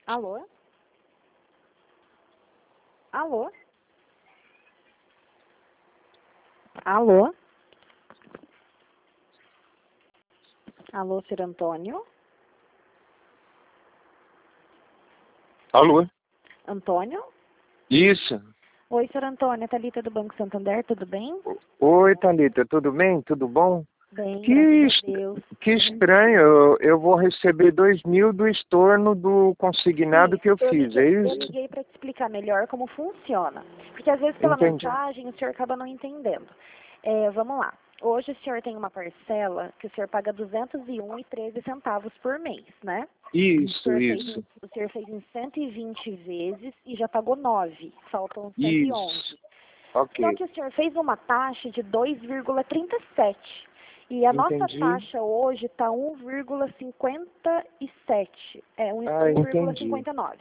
Alô? Alô? Alô? Alô, Sr. Antônio? Alô? Antônio? Isso. Oi, Sr. Antônio, é Thalita do Banco Santander, tudo bem? Oi, Thalita, tudo bem? Tudo bom? Bem, Que, graças a Deus. que estranho, eu vou receber 2.000 do estorno do consignado que eu fiz, é Eu isso? liguei para te explicar melhor como funciona. Porque às vezes pela Entendi. mensagem o senhor acaba não entendendo. Vamos lá. Hoje o senhor tem uma parcela que o senhor paga R$ 201,13 por mês, né? Isso, isso, O senhor fez em 120 vezes e já pagou 9. Faltam 111. isso. Só Ok, que o senhor fez uma taxa de 2,37. E a nossa entendi. taxa hoje está 1,57. Ah, entendi. 1,59.